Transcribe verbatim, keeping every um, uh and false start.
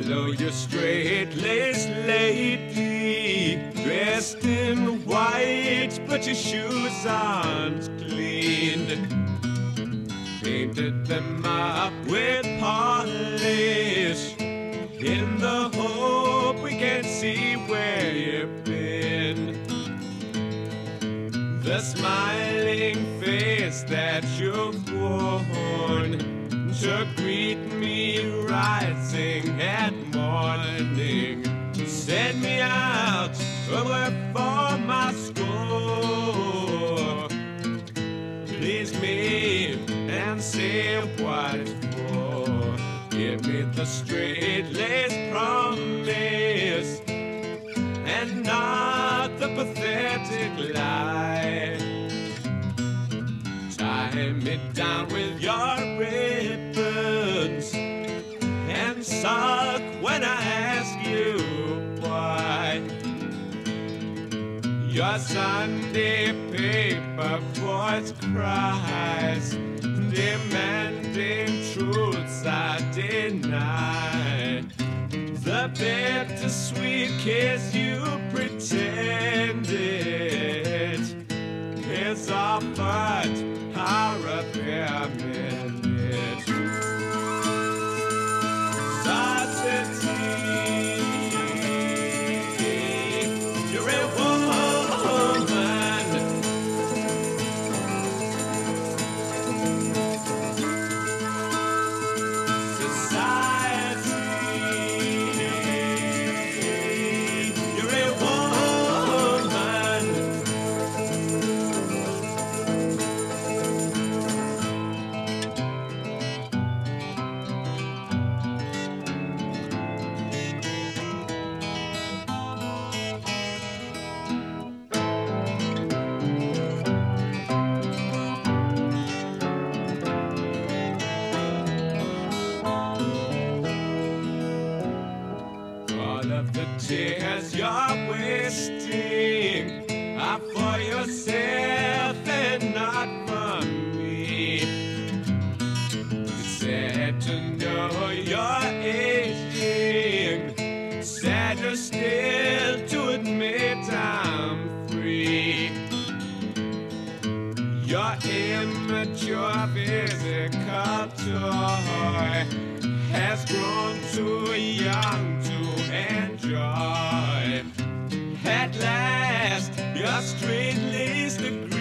Hello, you're straight-laced lady, dressed in white, but your shoes aren't clean. Painted them up with polish, in the hope we can see where you've been. The smiling face that you've worn to greet me rising at morning, send me out to work for my score. Please me and say what it's for. Give me the straight-laced promise and not the pathetic lie. Tie me down with your ribbons and suck when I ask you why. Your Sunday paper voice cries, demanding truths I deny. The bittersweet kiss you pretended is offered, I'll repair it. Society, you're a woman. Society, you're a woman. All of the tears you're wasting are for yourself and not for me. It's sad to know you're aging, sadder still to admit I'm free. Your immature physical toy has grown too young to enjoy. At last, your straight-laced